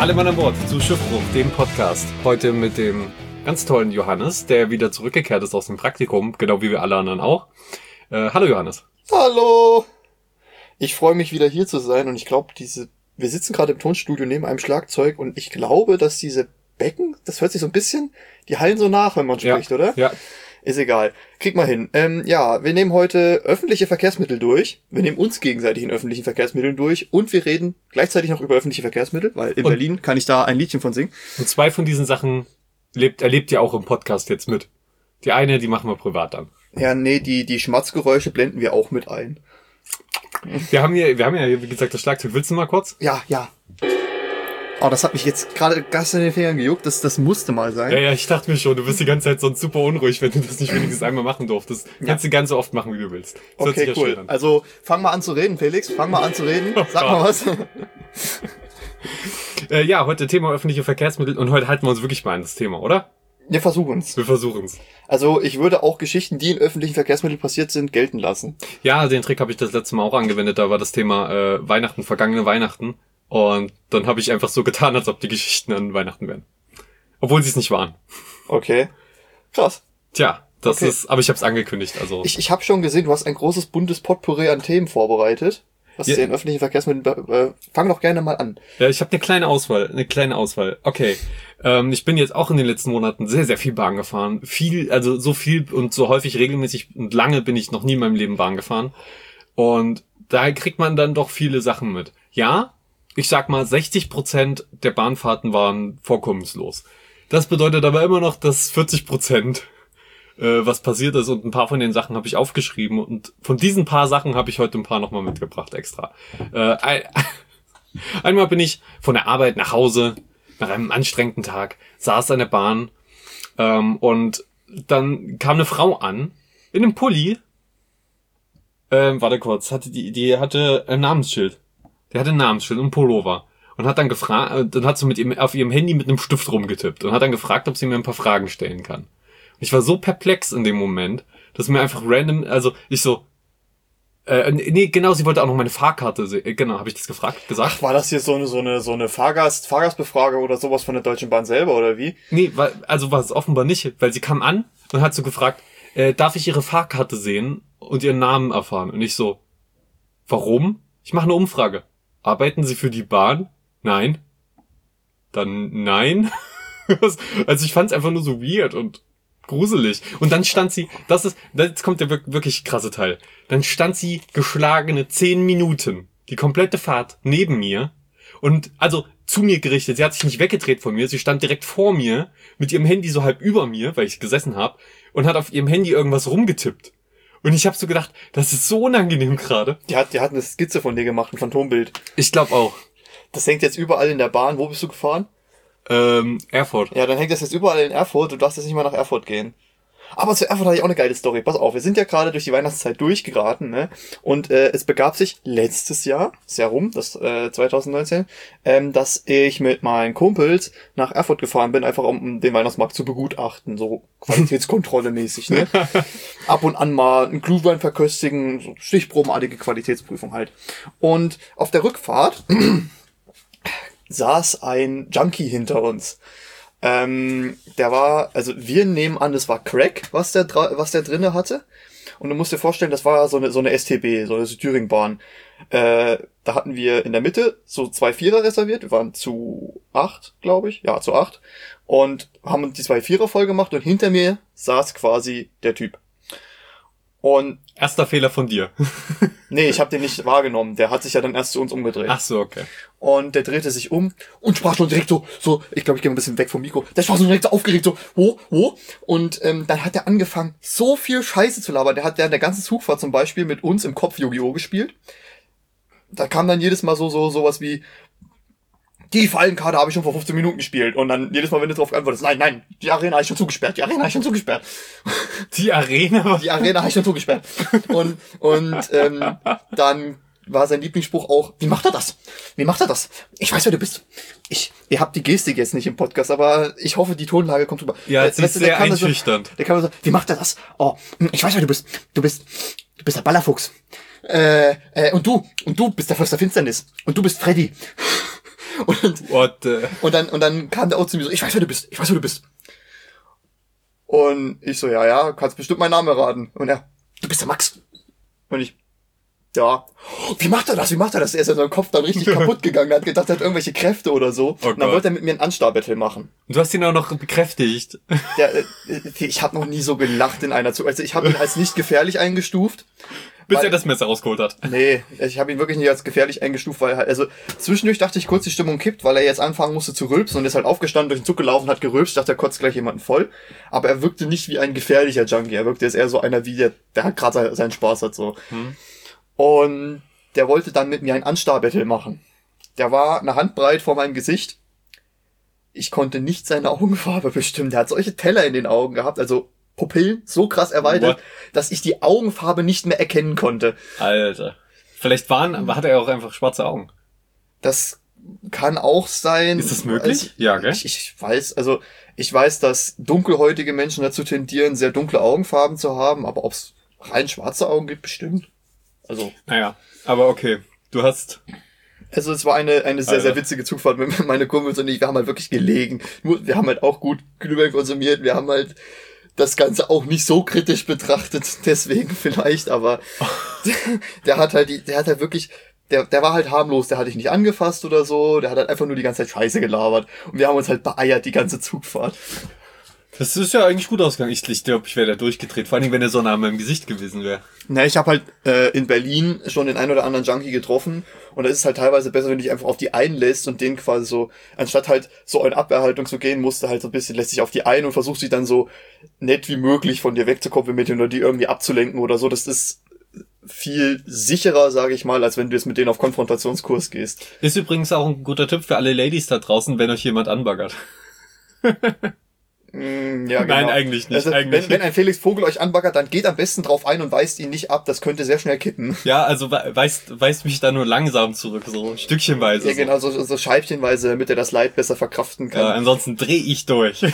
Alle Mann an Bord zu Schiffbruch, dem Podcast. Heute mit dem ganz tollen Johannes, der wieder zurückgekehrt ist aus dem Praktikum, genau wie wir alle anderen auch. Hallo Johannes. Hallo! Ich freue mich wieder hier zu sein und ich glaube, wir sitzen gerade im Tonstudio neben einem Schlagzeug und ich glaube, dass diese Becken, das hört sich so ein bisschen, die hallen so nach, wenn man spricht, ja, oder? Ja. Ist egal. Krieg mal hin. Wir nehmen heute öffentliche Verkehrsmittel durch. Wir nehmen uns gegenseitig in öffentlichen Verkehrsmitteln durch und wir reden gleichzeitig noch über öffentliche Verkehrsmittel, weil in Berlin kann ich da ein Liedchen von singen. Und zwei von diesen Sachen erlebt ihr auch im Podcast jetzt mit. Die eine, die machen wir privat dann. Ja, nee, die Schmatzgeräusche blenden wir auch mit ein. Wir haben ja, wie gesagt, das Schlagzeug. Willst du mal kurz? Ja. Oh, das hat mich jetzt gerade ganz in den Fingern gejuckt. Das musste mal sein. Ja, ich dachte mir schon, du bist die ganze Zeit sonst super unruhig, wenn du das nicht wenigstens einmal machen durftest. Ja. Kannst du ganz so oft machen, wie du willst. Das okay, hört sich cool. Also, fang mal an zu reden, Felix. Sag mal was. Heute Thema öffentliche Verkehrsmittel und heute halten wir uns wirklich mal an das Thema, oder? Wir versuchen's. Also, ich würde auch Geschichten, die in öffentlichen Verkehrsmitteln passiert sind, gelten lassen. Ja, den Trick habe ich das letzte Mal auch angewendet. Da war das Thema vergangene Weihnachten. Und dann habe ich einfach so getan, als ob die Geschichten an Weihnachten wären. Obwohl sie es nicht waren. Okay. Krass. Tja, aber ich habe es angekündigt. Also ich habe schon gesehen, du hast ein großes buntes Potpourri an Themen vorbereitet. Was ist in öffentlichen Verkehrsmitteln? Fang doch gerne mal an. Ja, ich habe eine kleine Auswahl. Okay. Ich bin jetzt auch in den letzten Monaten sehr, sehr viel Bahn gefahren. So viel und so häufig regelmäßig und lange bin ich noch nie in meinem Leben Bahn gefahren. Und da kriegt man dann doch viele Sachen mit. Ja, ich sag mal, 60% der Bahnfahrten waren vorkommenslos. Das bedeutet aber immer noch, dass 40% was passiert ist und ein paar von den Sachen habe ich aufgeschrieben und von diesen paar Sachen habe ich heute ein paar nochmal mitgebracht extra. Einmal bin ich von der Arbeit nach Hause, nach einem anstrengenden Tag, saß an der Bahn und dann kam eine Frau an, in einem Pulli, die hatte ein Namensschild. Der hatte ein Namensschild und ein Pullover. Und hat dann gefragt, dann hat sie auf ihrem Handy mit einem Stift rumgetippt und hat dann gefragt, ob sie mir ein paar Fragen stellen kann. Und ich war so perplex in dem Moment, dass mir einfach random, sie wollte auch noch meine Fahrkarte sehen. Genau, habe ich das gesagt? Ach, war das hier so eine Fahrgastbefragung oder sowas von der Deutschen Bahn selber, oder wie? Nee, war es offenbar nicht, weil sie kam an und hat so gefragt, darf ich ihre Fahrkarte sehen und ihren Namen erfahren? Und ich so, warum? Ich mache eine Umfrage. Arbeiten Sie für die Bahn? Nein. Dann nein. Also ich fand es einfach nur so weird und gruselig. Und dann stand sie, jetzt kommt der wirklich krasse Teil. Dann stand sie geschlagene 10 Minuten, die komplette Fahrt neben mir und also zu mir gerichtet. Sie hat sich nicht weggedreht von mir, sie stand direkt vor mir mit ihrem Handy so halb über mir, weil ich gesessen habe und hat auf ihrem Handy irgendwas rumgetippt. Und ich habe so gedacht, das ist so unangenehm gerade. Die hat eine Skizze von dir gemacht, ein Phantombild. Ich glaube auch. Das hängt jetzt überall in der Bahn. Wo bist du gefahren? Erfurt. Ja, dann hängt das jetzt überall in Erfurt. Du darfst jetzt nicht mal nach Erfurt gehen. Aber zu Erfurt hatte ich auch eine geile Story. Pass auf, wir sind ja gerade durch die Weihnachtszeit durchgeraten, ne? Und es begab sich letztes Jahr, ist ja rum, das 2019, dass ich mit meinen Kumpels nach Erfurt gefahren bin, einfach um den Weihnachtsmarkt zu begutachten, so Qualitätskontrolle mäßig, ne? Ab und an mal einen Glühwein verköstigen, so stichprobenartige Qualitätsprüfung halt. Und auf der Rückfahrt saß ein Junkie hinter uns. Wir nehmen an, es war Crack, was der drinne hatte. Und du musst dir vorstellen, das war so eine STB, so eine Thüringbahn. Da hatten wir in der Mitte so 2 Vierer reserviert. Wir waren zu 8, glaube ich. Ja, zu 8. Und haben uns die 2 Vierer voll gemacht und hinter mir saß quasi der Typ. Und erster Fehler von dir. Nee, ich habe den nicht wahrgenommen. Der hat sich ja dann erst zu uns umgedreht. Ach so, okay. Und der drehte sich um und sprach schon direkt so, ich glaube, ich gehe ein bisschen weg vom Mikro. Der sprach so direkt so aufgeregt, so, wo? Und dann hat er angefangen, so viel Scheiße zu labern. Der hat während der ganzen Zugfahrt zum Beispiel mit uns im Kopf Yu-Gi-Oh! Gespielt. Da kam dann jedes Mal sowas wie, die Fallenkarte habe ich schon vor 15 Minuten gespielt. Und dann jedes Mal, wenn du drauf antwortest, nein, die Arena habe ich schon zugesperrt. Die Arena habe ich schon zugesperrt. Und dann war sein Lieblingsspruch auch, wie macht er das? Ich weiß, wer du bist. Ihr habt die Gestik jetzt nicht im Podcast, aber ich hoffe, die Tonlage kommt rüber. Ja, es ist sehr einschüchternd. Der kann so, wie macht er das? Oh, ich weiß, wer du bist. Du bist der Ballerfuchs. Und du bist der Fürst der Finsternis. Und du bist Freddy. Und dann kam der auch zu mir so, ich weiß, wer du bist. Und ich so, ja, kannst bestimmt meinen Namen erraten. Und er, du bist der Max. Und ich, ja. Wie macht er das? Er ist ja so im Kopf dann richtig kaputt gegangen. Er hat gedacht, er hat irgendwelche Kräfte oder so. Oh und dann wollte er mit mir ein Anstar-Battle machen. Und du hast ihn auch noch bekräftigt. Ich habe noch nie so gelacht in einer Zug. Also ich habe ihn als nicht gefährlich eingestuft. Bis er das Messer rausgeholt hat. Nee, ich habe ihn wirklich nicht als gefährlich eingestuft, weil halt, also zwischendurch dachte ich kurz, die Stimmung kippt, weil er jetzt anfangen musste zu rülpsen und ist halt aufgestanden, durch den Zug gelaufen, hat gerülpst, dachte, er kotzt gleich jemanden voll. Aber er wirkte nicht wie ein gefährlicher Junkie, er wirkte jetzt eher so einer wie der halt gerade seinen Spaß hat, so. Und der wollte dann mit mir ein Anstar-Battle machen. Der war eine Handbreit vor meinem Gesicht. Ich konnte nicht seine Augenfarbe bestimmen, der hat solche Teller in den Augen gehabt, also Pupillen so krass erweitert, dass ich die Augenfarbe nicht mehr erkennen konnte. Alter. Vielleicht hat er auch einfach schwarze Augen. Das kann auch sein. Ist das möglich? Ja, gell? Ich weiß, dass dunkelhäutige Menschen dazu tendieren, sehr dunkle Augenfarben zu haben, aber ob es rein schwarze Augen gibt, bestimmt. Also. Naja, aber okay. Also es war eine sehr, sehr witzige Zugfahrt mit meinen Kumpels und ich. Wir haben halt wirklich gelegen. Nur, wir haben halt auch gut Glühwein konsumiert. Wir haben halt das Ganze auch nicht so kritisch betrachtet, deswegen vielleicht, aber der war halt harmlos, der hat dich nicht angefasst oder so, der hat halt einfach nur die ganze Zeit Scheiße gelabert und wir haben uns halt beeiert die ganze Zugfahrt. Das ist ja eigentlich gut ausgegangen. Ich glaube, ich wäre da durchgedreht, vor allem wenn er so nah an meinem Gesicht gewesen wäre. Na, ich habe halt in Berlin schon den einen oder anderen Junkie getroffen und es ist halt teilweise besser, wenn du dich einfach auf die einlässt und den quasi so, anstatt halt so in Abwehrhaltung zu gehen, musst du halt so ein bisschen, lässt dich auf die ein und versuchst dich dann so nett wie möglich von dir wegzukoppeln mit denen oder die irgendwie abzulenken oder so. Das ist viel sicherer, sage ich mal, als wenn du jetzt mit denen auf Konfrontationskurs gehst. Ist übrigens auch ein guter Tipp für alle Ladies da draußen, wenn euch jemand anbaggert. Ja, genau. Nein, eigentlich nicht. Also, wenn ein Felix Vogel euch anbaggert, dann geht am besten drauf ein und weist ihn nicht ab. Das könnte sehr schnell kippen. Ja, also weist mich da nur langsam zurück, so stückchenweise. Ja, genau, so scheibchenweise, damit er das Leid besser verkraften kann. Ja, ansonsten dreh ich durch.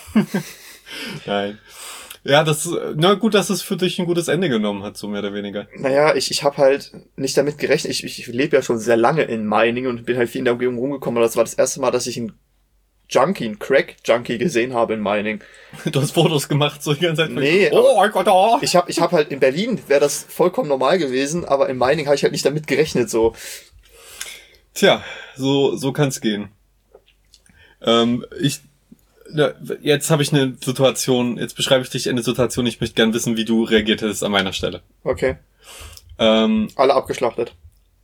Nein. Ja, gut, dass es für dich ein gutes Ende genommen hat, so mehr oder weniger. Naja, ich habe halt nicht damit gerechnet. Ich lebe ja schon sehr lange in Meiningen und bin halt viel in der Umgebung rumgekommen. Aber das war das erste Mal, dass ich einen Crack-Junkie gesehen habe in Meiningen. Du hast Fotos gemacht, so die ganze Zeit. Nee, oh mein Gott, oh. Ich hab halt in Berlin, wäre das vollkommen normal gewesen, aber in Meiningen habe ich halt nicht damit gerechnet, so. Tja, so kann's gehen. Jetzt habe ich eine Situation, jetzt beschreibe ich dich eine Situation, ich möchte gern wissen, wie du reagiert hättest an meiner Stelle. Okay. Alle abgeschlachtet.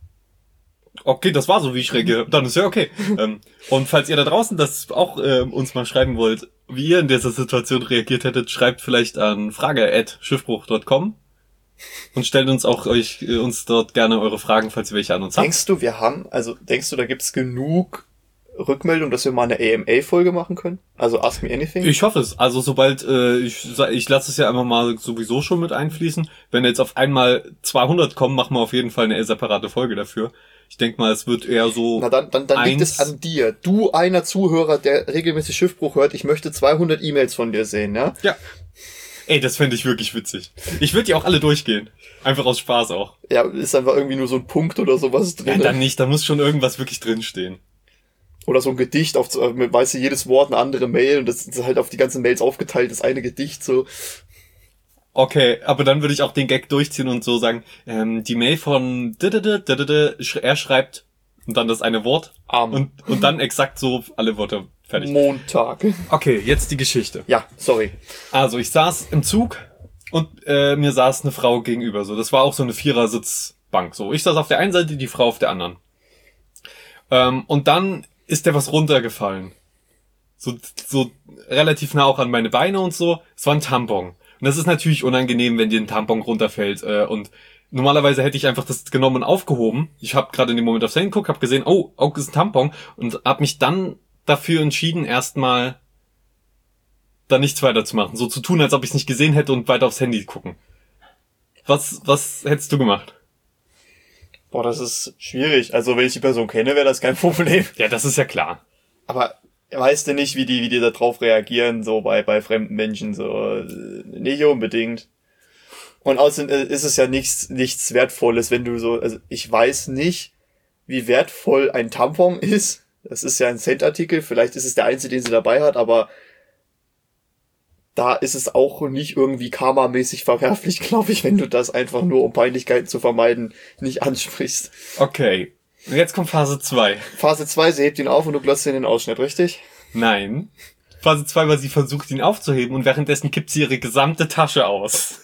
Okay, das war so, wie ich reagiere. Dann ist ja okay. Und falls ihr da draußen das auch uns mal schreiben wollt, wie ihr in dieser Situation reagiert hättet, schreibt vielleicht an frage@schiffbruch.com und stellt uns uns dort gerne eure Fragen, falls ihr welche an uns habt. Denkst du, da gibt's genug Rückmeldung, dass wir mal eine AMA-Folge machen können? Also Ask Me Anything? Ich hoffe es. Also sobald, ich lasse es ja einfach mal sowieso schon mit einfließen. Wenn jetzt auf einmal 200 kommen, machen wir auf jeden Fall eine separate Folge dafür. Ich denke mal, es wird eher so. Na dann liegt es an dir. Du, einer Zuhörer, der regelmäßig Schiffbruch hört, ich möchte 200 E-Mails von dir sehen, ja? Ja. Ey, das fände ich wirklich witzig. Ich würde die auch alle durchgehen. Einfach aus Spaß auch. Ja, ist einfach irgendwie nur so ein Punkt oder sowas drin. Ja, dann nicht, da muss schon irgendwas wirklich drinstehen. Oder so ein Gedicht, weißt du, jedes Wort eine andere Mail und das ist halt auf die ganzen Mails aufgeteilt, das eine Gedicht so. Okay, aber dann würde ich auch den Gag durchziehen und so sagen, die Mail von er schreibt und dann das eine Wort und dann exakt so alle Worte fertig. Montag. Okay, jetzt die Geschichte. Ja, sorry. Also ich saß im Zug und mir saß eine Frau gegenüber. So, das war auch so eine Vierersitzbank. So, ich saß auf der einen Seite, die Frau auf der anderen. Und dann ist der was runtergefallen. So relativ nah auch an meine Beine und so. Es war ein Tampon. Und das ist natürlich unangenehm, wenn dir ein Tampon runterfällt. Und normalerweise hätte ich einfach das genommen und aufgehoben. Ich habe gerade in dem Moment aufs Handy geguckt, habe gesehen, oh, ist ein Tampon. Und habe mich dann dafür entschieden, erstmal da nichts weiter zu machen. So zu tun, als ob ich es nicht gesehen hätte und weiter aufs Handy gucken. Was hättest du gemacht? Boah, das ist schwierig. Also wenn ich die Person kenne, wäre das kein Problem. Ja, das ist ja klar. Aber weißt du nicht, wie die da drauf reagieren, so bei fremden Menschen, so nicht unbedingt. Und außerdem ist es ja nichts Wertvolles, wenn du so, also ich weiß nicht, wie wertvoll ein Tampon ist, Das ist ja ein Cent-Artikel, vielleicht ist es der einzige, den sie dabei hat, aber da ist es auch nicht irgendwie karmamäßig verwerflich, glaube ich, wenn du das einfach nur, um Peinlichkeiten zu vermeiden, nicht ansprichst. Okay. Und jetzt kommt Phase 2. Phase 2, sie hebt ihn auf und du glotzt in den Ausschnitt, richtig? Nein. Phase 2 war, sie versucht, ihn aufzuheben und währenddessen kippt sie ihre gesamte Tasche aus.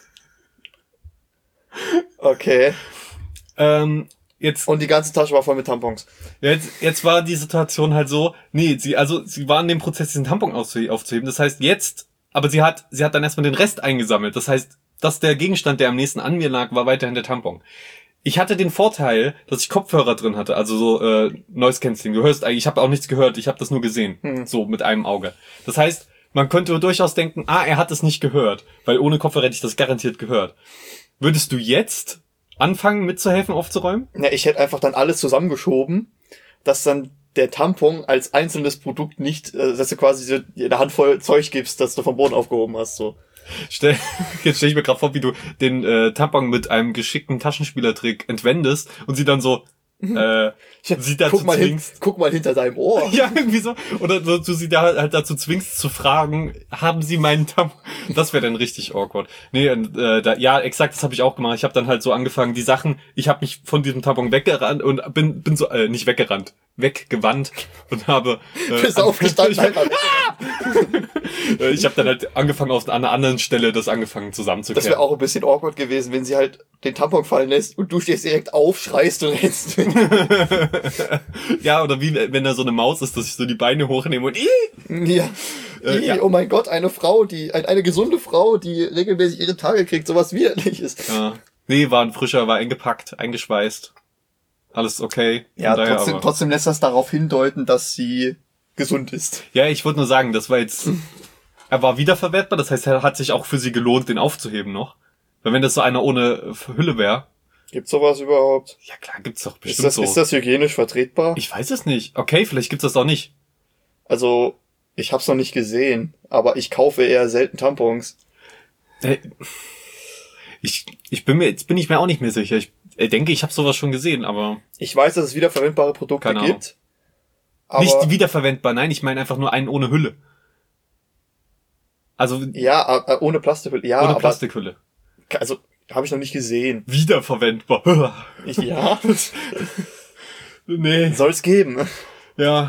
Okay. Jetzt, Und die ganze Tasche war voll mit Tampons. jetzt war die Situation halt so, nee, sie war in dem Prozess, diesen Tampon aufzuheben. Das heißt, aber sie hat dann erstmal den Rest eingesammelt. Das heißt, dass der Gegenstand, der am nächsten an mir lag, war weiterhin der Tampon. Ich hatte den Vorteil, dass ich Kopfhörer drin hatte, also so Noise Cancelling. Du hörst eigentlich, ich habe auch nichts gehört, ich habe das nur gesehen, so mit einem Auge. Das heißt, man könnte durchaus denken, er hat es nicht gehört, weil ohne Kopfhörer hätte ich das garantiert gehört. Würdest du jetzt anfangen mitzuhelfen aufzuräumen? Ja, ich hätte einfach dann alles zusammengeschoben, dass dann der Tampon als einzelnes Produkt nicht, dass du quasi so eine Handvoll Zeug gibst, das du vom Boden aufgehoben hast, so. Jetzt stell ich mir gerade vor, wie du den Tampon mit einem geschickten Taschenspielertrick entwendest und sie dann so sie dazu zwingst. Guck mal hinter deinem Ohr. Ja, irgendwie so. Oder so, du sie da halt dazu zwingst zu fragen, haben sie meinen Tampon? Das wäre dann richtig awkward. Nee, ja, exakt, das habe ich auch gemacht. Ich habe dann halt so angefangen, die Sachen, ich habe mich von diesem Tampon weggerannt und bin so, nicht weggerannt, weggewandt und habe Bist aufgestanden, einfach. ich habe dann halt angefangen, an einer anderen Stelle das angefangen zusammenzukehren. Das wäre auch ein bisschen awkward gewesen, wenn sie halt den Tampon fallen lässt und du stehst direkt auf, schreist und rennst. Ja, oder wie wenn da so eine Maus ist, dass ich so die Beine hochnehme und Ja. Ja. Oh mein Gott, eine gesunde Frau, die regelmäßig ihre Tage kriegt, sowas widerliches. Ja. Nee, war eingepackt, eingeschweißt. Alles okay. Ja, trotzdem lässt das darauf hindeuten, dass sie gesund ist. Ja, ich wollte nur sagen, das war jetzt, er war wiederverwertbar, das heißt, er hat sich auch für sie gelohnt, den aufzuheben noch. Weil wenn das so einer ohne Hülle wäre. Gibt's sowas überhaupt? Ja klar, gibt's doch bestimmt Ist das hygienisch vertretbar? Ich weiß es nicht. Okay, vielleicht gibt's das auch nicht. Also, ich hab's noch nicht gesehen, aber ich kaufe eher selten Tampons. Jetzt bin ich mir auch nicht mehr sicher. Ich denke, ich habe sowas schon gesehen, aber... Ich weiß, dass es wiederverwendbare Produkte gibt. Aber nicht wiederverwendbar, nein, ich meine einfach nur einen ohne Hülle. Also... Ja, ohne Plastikhülle. Ja, ohne Plastikhülle. Also, habe ich noch nicht gesehen. Wiederverwendbar. Ja. Nee. Soll's geben. Ja.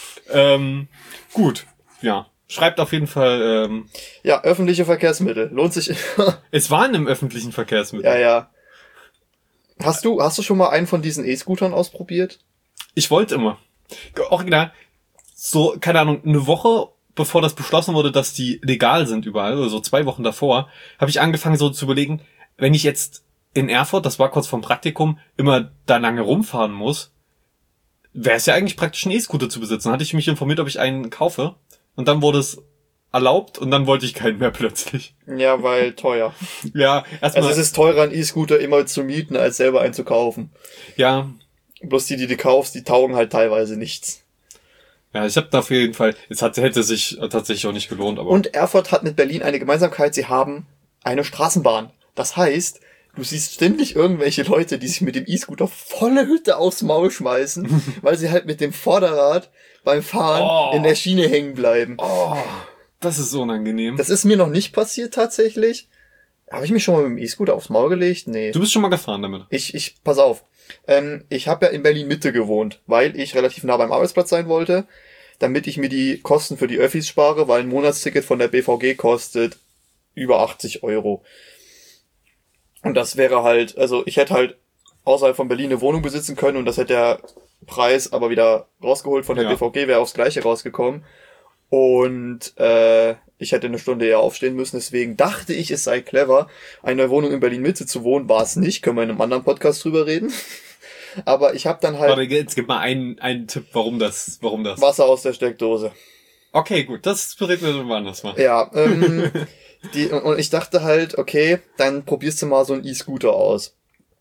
Gut. Ja. Schreibt auf jeden Fall... Ja, öffentliche Verkehrsmittel. Lohnt sich... Es war in einem öffentlichen Verkehrsmittel. Ja. Hast du schon mal einen von diesen E-Scootern ausprobiert? Ich wollte immer. Original. So, keine Ahnung, eine Woche bevor das beschlossen wurde, dass die legal sind überall, also so 2 Wochen davor, habe ich angefangen so zu überlegen, wenn ich jetzt in Erfurt, das war kurz vorm Praktikum, immer da lange rumfahren muss, wäre es ja eigentlich praktisch einen E-Scooter zu besitzen. Hatte ich mich informiert, ob ich einen kaufe und dann wurde es erlaubt und dann wollte ich keinen mehr plötzlich. Ja, weil teuer. Ja, erstmal. Also es ist teurer, einen E-Scooter immer zu mieten, als selber einen zu kaufen. Ja. Bloß die du kaufst, die taugen halt teilweise nichts. Ja, ich habe da auf jeden Fall, hätte sich tatsächlich auch nicht gelohnt, aber. Und Erfurt hat mit Berlin eine Gemeinsamkeit, sie haben eine Straßenbahn. Das heißt, du siehst ständig irgendwelche Leute, die sich mit dem E-Scooter volle Hütte aufs Maul schmeißen, weil sie halt mit dem Vorderrad beim Fahren in der Schiene hängen bleiben. Oh, das ist unangenehm. Das ist mir noch nicht passiert tatsächlich. Habe ich mich schon mal mit dem E-Scooter aufs Maul gelegt? Nee. Du bist schon mal gefahren damit. Pass auf. Ich habe ja in Berlin-Mitte gewohnt, weil ich relativ nah beim Arbeitsplatz sein wollte, damit ich mir die Kosten für die Öffis spare, weil ein Monatsticket von der BVG kostet über 80 €. Und das wäre halt, also ich hätte halt außerhalb von Berlin eine Wohnung besitzen können und das hätte der Preis aber wieder rausgeholt von der BVG, wäre aufs Gleiche rausgekommen. Und ich hätte eine Stunde eher aufstehen müssen, deswegen dachte ich, es sei clever, eine Wohnung in Berlin-Mitte zu wohnen. War es nicht, können wir in einem anderen Podcast drüber reden. Aber ich habe dann halt... Warte, jetzt gib mal einen Tipp, warum das? Wasser aus der Steckdose. Okay, gut, das bereden wir woanders mal. Ja, und ich dachte halt, okay, dann probierst du mal so einen E-Scooter aus.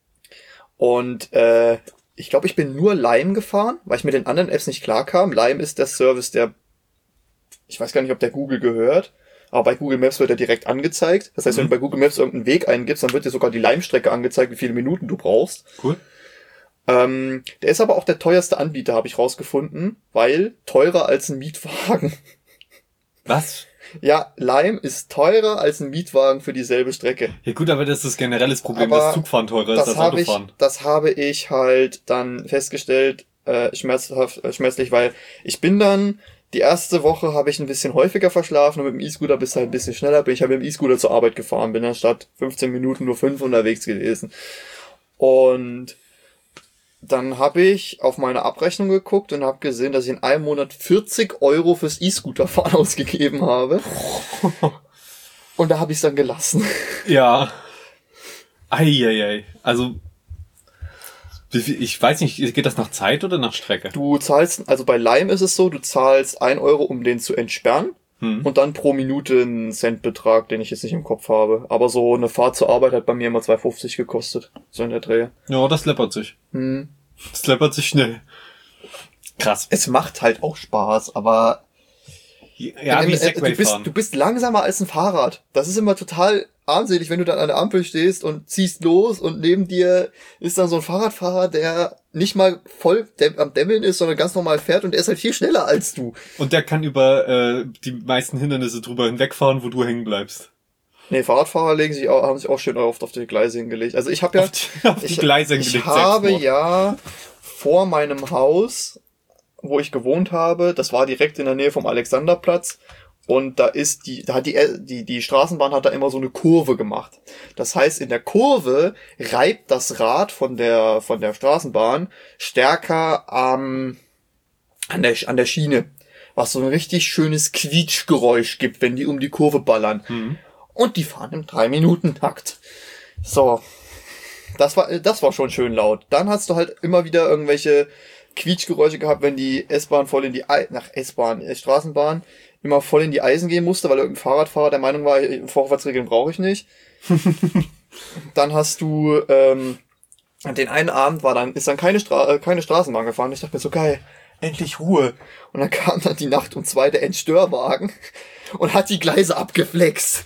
Und ich glaube, ich bin nur Lime gefahren, weil ich mit den anderen Apps nicht klarkam. Lime ist der Service, der... Ich weiß gar nicht, ob der Google gehört, aber bei Google Maps wird er direkt angezeigt. Das heißt, wenn du bei Google Maps irgendeinen Weg eingibst, dann wird dir sogar die Lime-Strecke angezeigt, wie viele Minuten du brauchst. Cool. Der ist aber auch der teuerste Anbieter, habe ich rausgefunden, weil teurer als ein Mietwagen. Was? Ja, Lime ist teurer als ein Mietwagen für dieselbe Strecke. Ja gut, aber das ist generelles Problem, Aber dass Zugfahren teurer ist als Autofahren. Das habe ich halt dann festgestellt, schmerzlich, weil ich bin dann, die erste Woche habe ich ein bisschen häufiger verschlafen und mit dem E-Scooter bist du halt ein bisschen schneller, bin ich halt mit dem E-Scooter zur Arbeit gefahren, bin dann statt 15 Minuten nur 5 unterwegs gewesen. Und dann habe ich auf meine Abrechnung geguckt und habe gesehen, dass ich in einem Monat 40 Euro fürs E-Scooter-Fahren ausgegeben habe. Und da habe ich es dann gelassen. Ja. Eieiei. Also, ich weiß nicht, geht das nach Zeit oder nach Strecke? Du zahlst, also bei Lime ist es so, du zahlst 1 Euro, um den zu entsperren. Und dann pro Minute einen Centbetrag, den ich jetzt nicht im Kopf habe. Aber so eine Fahrt zur Arbeit hat bei mir immer 2,50 gekostet. So in der Drehe. Ja, das läppert sich. Das läppert sich schnell. Krass. Es macht halt auch Spaß, aber ja, wie Segway fahren. Du bist langsamer als ein Fahrrad. Das ist immer total armselig, wenn du dann an der Ampel stehst und ziehst los und neben dir ist dann so ein Fahrradfahrer, der nicht mal voll am Dämmeln ist, sondern ganz normal fährt und der ist halt viel schneller als du. Und der kann über die meisten Hindernisse drüber hinwegfahren, wo du hängen bleibst. Nee, Fahrradfahrer haben sich auch schön oft auf die Gleise hingelegt. Also ich habe ja... auf die Gleise hingelegt, ich habe ja vor meinem Haus, wo ich gewohnt habe, das war direkt in der Nähe vom Alexanderplatz, und da ist die Straßenbahn hat da immer so eine Kurve gemacht. Das heißt, in der Kurve reibt das Rad von der Straßenbahn stärker an der Schiene, was so ein richtig schönes Quietschgeräusch gibt, wenn die um die Kurve ballern. Und die fahren im 3-Minuten-Takt. So. Das war schon schön laut. Dann hast du halt immer wieder irgendwelche Quietschgeräusche gehabt, wenn die S-Bahn voll in die Straßenbahn immer voll in die Eisen gehen musste, weil irgendein Fahrradfahrer der Meinung war, Vorwärtsregeln brauche ich nicht. Dann hast du den einen Abend ist dann keine Straßenbahn gefahren. Ich dachte mir so, geil, endlich Ruhe. Und dann kam dann die Nacht um 2 der Endstörwagen und hat die Gleise abgeflext.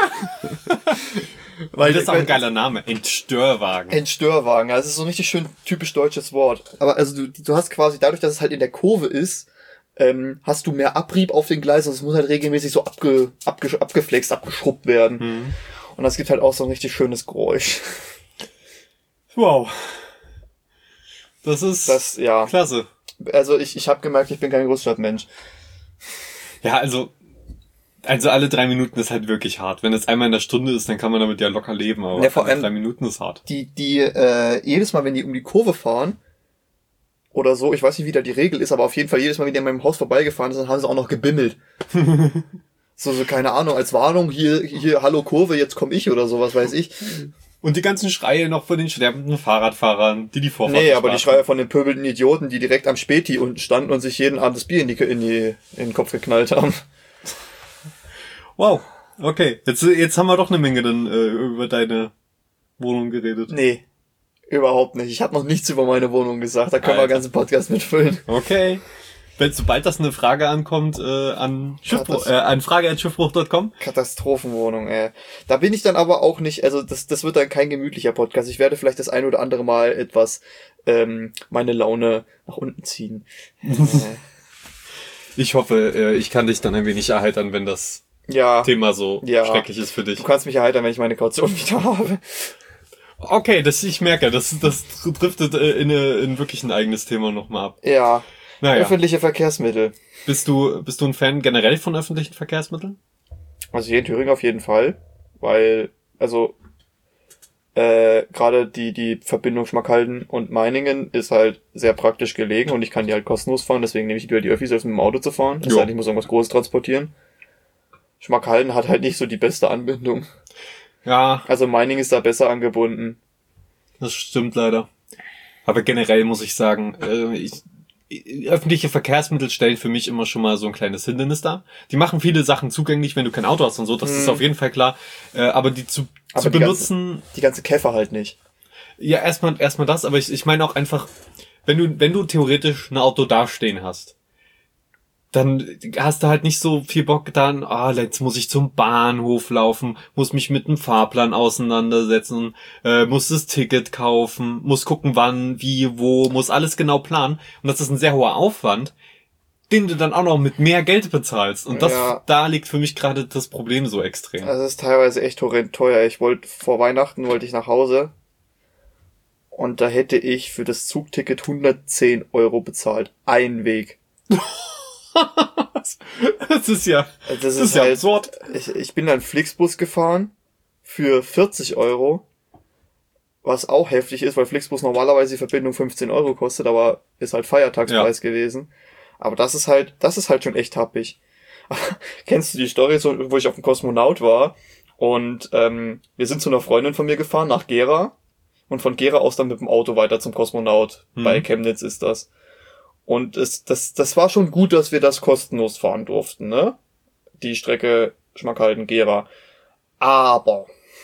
Weil das ist auch ein geiler Name, Entstörwagen. Entstörwagen, ja, das ist so ein richtig schön typisch deutsches Wort. Aber also du hast quasi, dadurch, dass es halt in der Kurve ist, hast du mehr Abrieb auf den Gleisen, es muss halt regelmäßig so abgeflext, abgeschrubbt werden. Und das gibt halt auch so ein richtig schönes Geräusch. Wow. Das ist klasse. Also ich habe gemerkt, ich bin kein Großstadtmensch. Ja, also alle 3 Minuten ist halt wirklich hart. Wenn es einmal in der Stunde ist, dann kann man damit ja locker leben, aber ja, vor allem 3 Minuten ist hart. Die jedes Mal, wenn die um die Kurve fahren oder so, ich weiß nicht, wie da die Regel ist, aber auf jeden Fall jedes Mal, wenn die an meinem Haus vorbeigefahren sind, haben sie auch noch gebimmelt. so, keine Ahnung, als Warnung, hier, hallo Kurve, jetzt komm ich oder sowas, weiß ich. Und die ganzen Schreie noch von den sterbenden Fahrradfahrern, die Vorfahrt Nee, aber die Schreie von den pöbelnden Idioten, die direkt am Späti unten standen und sich jeden Abend das Bier in den Kopf geknallt haben. Wow, okay. Jetzt haben wir doch eine Menge dann über deine Wohnung geredet. Nee, überhaupt nicht. Ich habe noch nichts über meine Wohnung gesagt. Da können wir einen ganzen Podcast mitfüllen. Okay. Sobald das eine Frage ankommt, an frage@schiffbruch.com. Katastrophenwohnung, ey. Da bin ich dann aber auch nicht, also das wird dann kein gemütlicher Podcast. Ich werde vielleicht das ein oder andere Mal etwas meine Laune nach unten ziehen. Ich hoffe, ich kann dich dann ein wenig erheitern, wenn das Thema so schrecklich ist für dich. Du kannst mich erheitern, wenn ich meine Kaution wieder habe. Okay, ich merke, das driftet in wirklich ein eigenes Thema nochmal ab. Ja. Naja. Öffentliche Verkehrsmittel. Bist du ein Fan generell von öffentlichen Verkehrsmitteln? Also hier in Thüringen auf jeden Fall, weil, also gerade die Verbindung Schmalkalden und Meiningen ist halt sehr praktisch gelegen und ich kann die halt kostenlos fahren, deswegen nehme ich lieber die Öffis, als mit dem Auto zu fahren. Das heißt, ich muss irgendwas Großes transportieren. Schmalkalden hat halt nicht so die beste Anbindung. Ja. Also Meiningen ist da besser angebunden. Das stimmt leider. Aber generell muss ich sagen, öffentliche Verkehrsmittel stellen für mich immer schon mal so ein kleines Hindernis dar. Die machen viele Sachen zugänglich, wenn du kein Auto hast und so, das ist auf jeden Fall klar. Aber die zu benutzen... Die ganze Käfer halt nicht. Ja, erstmal das, aber ich meine auch einfach, wenn du theoretisch ein Auto dastehen hast, dann hast du halt nicht so viel Bock dann, jetzt muss ich zum Bahnhof laufen, muss mich mit dem Fahrplan auseinandersetzen, muss das Ticket kaufen, muss gucken wann, wie, wo, muss alles genau planen. Und das ist ein sehr hoher Aufwand, den du dann auch noch mit mehr Geld bezahlst. Und da liegt für mich gerade das Problem so extrem. Also es ist teilweise echt horrend teuer. Vor Weihnachten wollte ich nach Hause und da hätte ich für das Zugticket 110 € bezahlt. Ein Weg. Das ist ja halt absurd. Ich bin dann Flixbus gefahren für 40 €, was auch heftig ist, weil Flixbus normalerweise die Verbindung 15 € kostet, aber ist halt Feiertagspreis gewesen. Aber das ist halt schon echt happig. Kennst du die Story, wo ich auf dem Kosmonaut war und wir sind zu einer Freundin von mir gefahren nach Gera und von Gera aus dann mit dem Auto weiter zum Kosmonaut. Bei Chemnitz ist das. Und das war schon gut, dass wir das kostenlos fahren durften, ne? Die Strecke Schmackhalden-Gera. Aber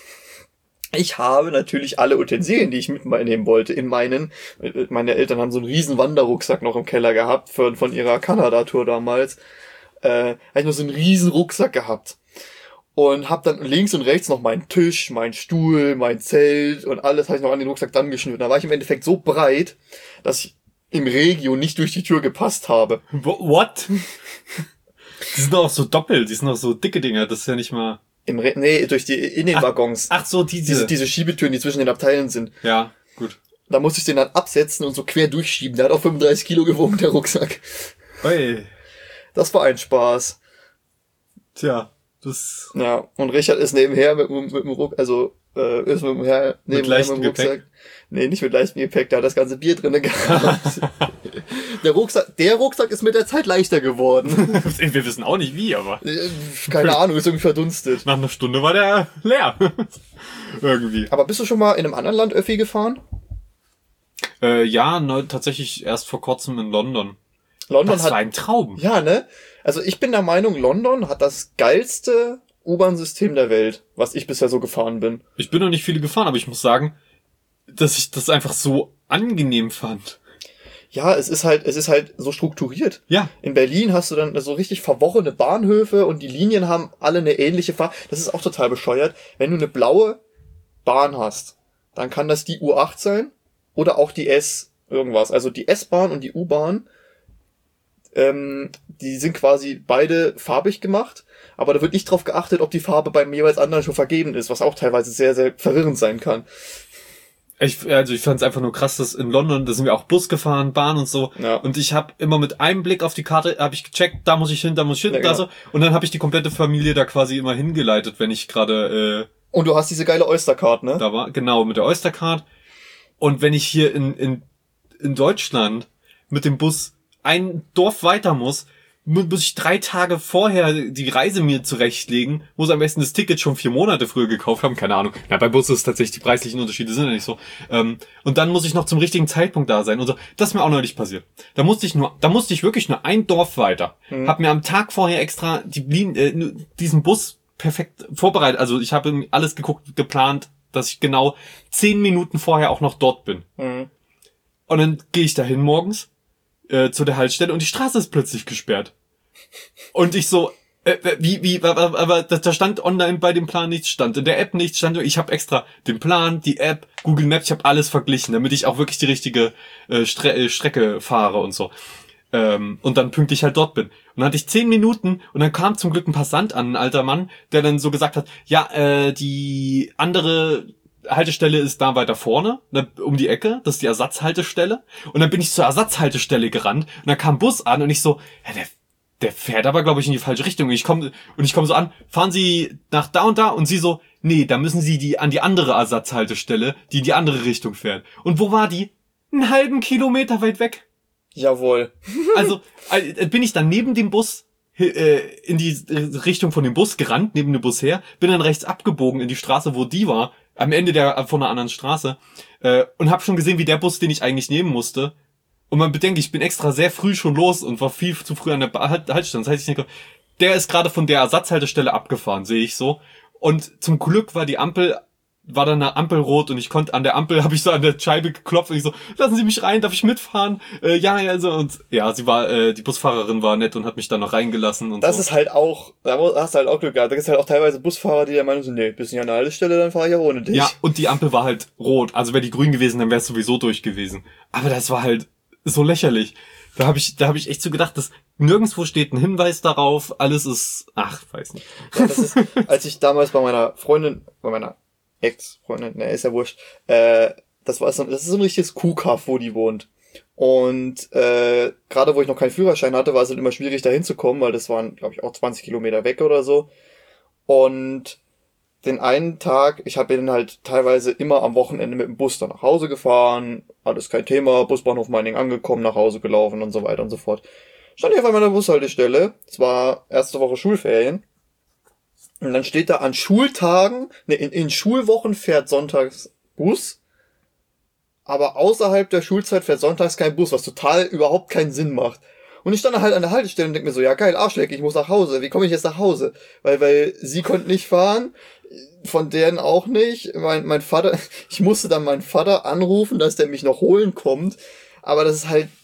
ich habe natürlich alle Utensilien, die ich mitnehmen wollte, meine Eltern haben so einen riesen Wanderrucksack noch im Keller gehabt, von ihrer Kanada-Tour damals. Habe ich noch so einen riesen Rucksack gehabt. Und hab dann links und rechts noch meinen Tisch, meinen Stuhl, mein Zelt und alles habe ich noch an den Rucksack dann geschnürt. Da war ich im Endeffekt so breit, dass ich im Regio nicht durch die Tür gepasst habe. What? Die sind auch so doppelt, die sind auch so dicke Dinger, das ist ja nicht mal... in den Waggons. Ach so, diese Schiebetüren, die zwischen den Abteilen sind. Ja, gut. Da musste ich den dann absetzen und so quer durchschieben. Der hat auch 35 Kilo gewogen, der Rucksack. Oi. Das war ein Spaß. Tja, Ja, und Richard ist nebenher mit dem Rucksack, ist mit leichtem Rucksack. Nee, nicht mit leichtem Gepäck, da hat das ganze Bier drinne gehabt. Der Rucksack ist mit der Zeit leichter geworden. Wir wissen auch nicht wie, aber... Keine Ahnung, ist irgendwie verdunstet. Nach einer Stunde war der leer. Irgendwie. Aber bist du schon mal in einem anderen Land Öffi gefahren? Ja, tatsächlich erst vor kurzem in London. Das war ein Traum. Ja, ne? Also ich bin der Meinung, London hat das geilste U-Bahn-System der Welt, was ich bisher so gefahren bin. Ich bin noch nicht viele gefahren, aber ich muss sagen, dass ich das einfach so angenehm fand. Ja, es ist halt so strukturiert. Ja. In Berlin hast du dann so richtig verworrene Bahnhöfe und die Linien haben alle eine ähnliche Farbe. Das ist auch total bescheuert. Wenn du eine blaue Bahn hast, dann kann das die U8 sein oder auch die S irgendwas. Also die S-Bahn und die U-Bahn, die sind quasi beide farbig gemacht, aber da wird nicht drauf geachtet, ob die Farbe beim jeweils anderen schon vergeben ist, was auch teilweise sehr, sehr verwirrend sein kann. Ich fand es einfach nur krass, dass in London, da sind wir auch Bus gefahren, Bahn und so. Ja. Und ich habe immer mit einem Blick auf die Karte, habe ich gecheckt, da muss ich hin, ja, genau. Da so. Und dann habe ich die komplette Familie da quasi immer hingeleitet, wenn ich gerade... und du hast diese geile Oystercard, ne? Da war, genau, mit der Oystercard. Und wenn ich hier in Deutschland mit dem Bus ein Dorf weiter muss ich 3 Tage vorher die Reise mir zurechtlegen, muss am besten das Ticket schon 4 Monate früher gekauft haben, keine Ahnung. Ja, bei Bus ist tatsächlich, die preislichen Unterschiede sind ja nicht so. Und dann muss ich noch zum richtigen Zeitpunkt da sein und so. Das ist mir auch neulich passiert. Da musste ich wirklich nur ein Dorf weiter. Hab mir am Tag vorher extra diesen Bus perfekt vorbereitet. Also ich habe alles geplant, dass ich genau 10 Minuten vorher auch noch dort bin. Und dann gehe ich dahin morgens zu der Haltestelle und die Straße ist plötzlich gesperrt. Und ich so, aber da stand online bei dem Plan nichts, stand in der App nichts, ich habe extra den Plan, die App, Google Maps, ich habe alles verglichen, damit ich auch wirklich die richtige Strecke fahre und so. Und dann pünktlich halt dort bin. Und dann hatte ich 10 Minuten und dann kam zum Glück ein Passant an, ein alter Mann, der dann so gesagt hat, ja, die andere Haltestelle ist da weiter vorne, um die Ecke, das ist die Ersatzhaltestelle. Und dann bin ich zur Ersatzhaltestelle gerannt und dann kam ein Bus an und ich so, ja, der fährt aber, glaube ich, in die falsche Richtung. Und ich komme so an, fahren Sie nach da und da? Und sie so, nee, da müssen Sie an die andere Ersatzhaltestelle, die in die andere Richtung fährt. Und wo war die? Einen halben Kilometer weit weg. Jawohl. Also bin ich dann neben dem Bus in die Richtung von dem Bus gerannt, neben dem Bus her, bin dann rechts abgebogen in die Straße, wo die war, am Ende von einer anderen Straße, und habe schon gesehen, wie der Bus, den ich eigentlich nehmen musste, und man bedenkt, ich bin extra sehr früh schon los und war viel zu früh an der Haltestelle. Das heißt, ich denke, der ist gerade von der Ersatzhaltestelle abgefahren, sehe ich so. Und zum Glück war die Ampel war dann eine Ampel rot und ich konnte an der Ampel, habe ich so an der Scheibe geklopft und ich so, lassen Sie mich rein, darf ich mitfahren? Ja, also und ja, sie war, die Busfahrerin war nett und hat mich dann noch reingelassen und Das so. ist halt auch, da hast du halt auch Glück gehabt. Da gibt's halt auch teilweise Busfahrer, die der Meinung sind, nee, bist nicht an der Haltestelle, dann fahre ich ja ohne dich. Ja, und die Ampel war halt rot. Also wäre die grün gewesen, dann wäre es sowieso durch gewesen. Aber das war halt so lächerlich. Da hab ich echt so gedacht, dass nirgendwo steht ein Hinweis darauf, alles ist, weiß nicht. Ja, das ist, als ich damals bei meiner Ex-Freundin, ist ja wurscht, das ist so ein richtiges Kuhkaff, wo die wohnt. Und gerade wo ich noch keinen Führerschein hatte, war es halt immer schwierig, da hinzukommen, weil das waren, glaube ich, auch 20 Kilometer weg oder so. Und den einen Tag, ich habe ihn halt teilweise immer am Wochenende mit dem Bus dann nach Hause gefahren, alles kein Thema, Busbahnhof Meining angekommen, nach Hause gelaufen und so weiter und so fort. Stand ich auf meiner Bushaltestelle, es war erste Woche Schulferien, und dann steht da an Schultagen, in Schulwochen fährt sonntags Bus, aber außerhalb der Schulzeit fährt sonntags kein Bus, was total überhaupt keinen Sinn macht. Und ich stand da halt an der Haltestelle und denk mir so, ja geil, Arschleck, ich muss nach Hause. Wie komme ich jetzt nach Hause? Weil sie konnte nicht fahren, von deren auch nicht. Mein Vater, ich musste dann meinen Vater anrufen, dass der mich noch holen kommt. Aber das ist halt